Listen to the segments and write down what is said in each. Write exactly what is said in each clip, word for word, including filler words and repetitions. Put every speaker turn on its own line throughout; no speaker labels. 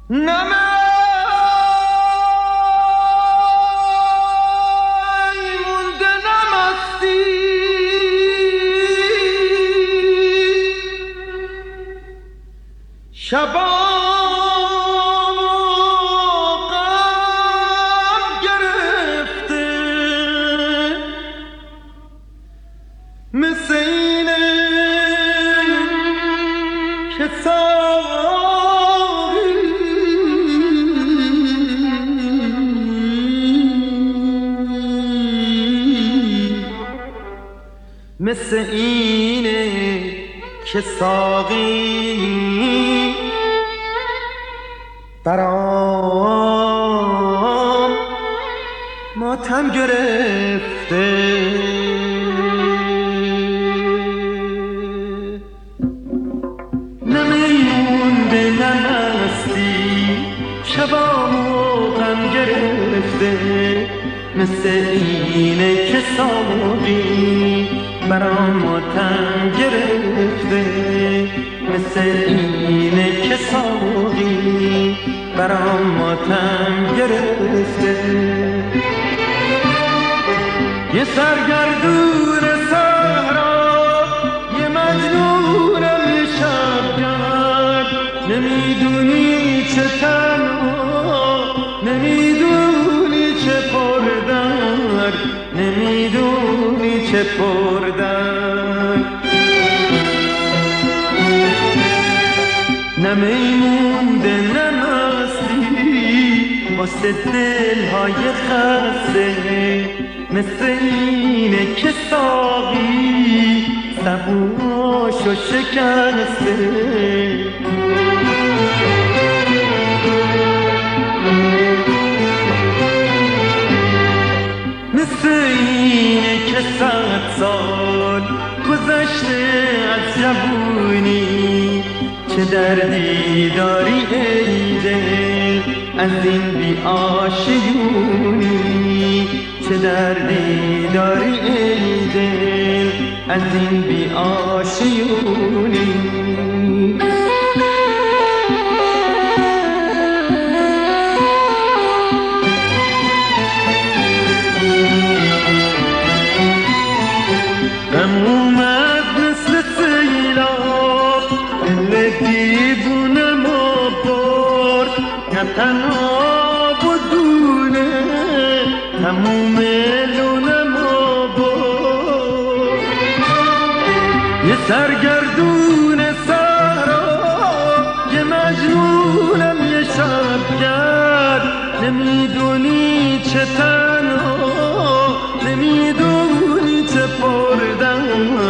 مونده نمستی شبام غم گرفته مثل اینه که ساقی مثل اینه که ساقی برام ماتم گرفته نمیمونده نمستی شبامو غم گرفته مثل اینه که ساقی برام ماتم گرفته مثل اینه که ساقی برام ماتم گرفته یه سرگردون صحرا یه مجنونم یه شبگرد نمیدونی چه تنها نمیدونی چه پردر نمیدونی چه پردر نمیمونده نمستی واسه دلهای خسته مثل اینه که ساقی سبوشو شکسته مثل اینه که صد سال گذشته از جوونی چه دردی داری ای دل از این بی آشیونی چه دردی داری ای دل از این بی آشیونی غم اومد مثل سیلاب دل دیوونمو برد نه تنها بدونه تموم لونمو برد یه سرگردون صحرا یه مجنونم یه شبگرد نمیدونی چه تنها نمیدونی چه پردر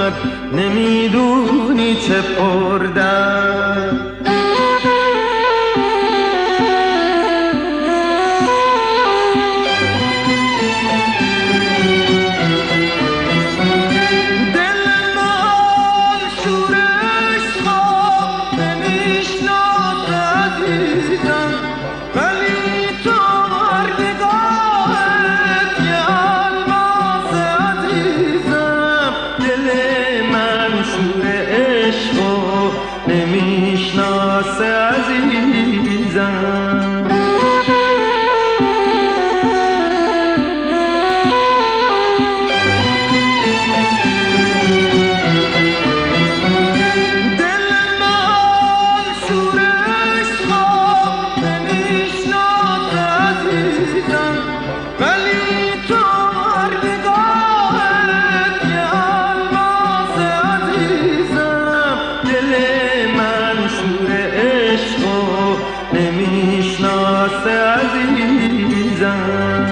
نمیدونی چه پردر دل من شورش خواب نمیشناسه عزیزم ولی تو هر نگاهت یه الماس عزیزم دل من شور عشقو نمیشناسه عزیزم نمیشناسه عزیزم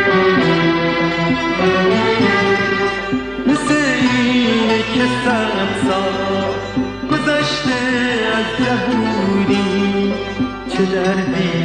مثل اینه که صد سال گذشته از جوونی چه دردی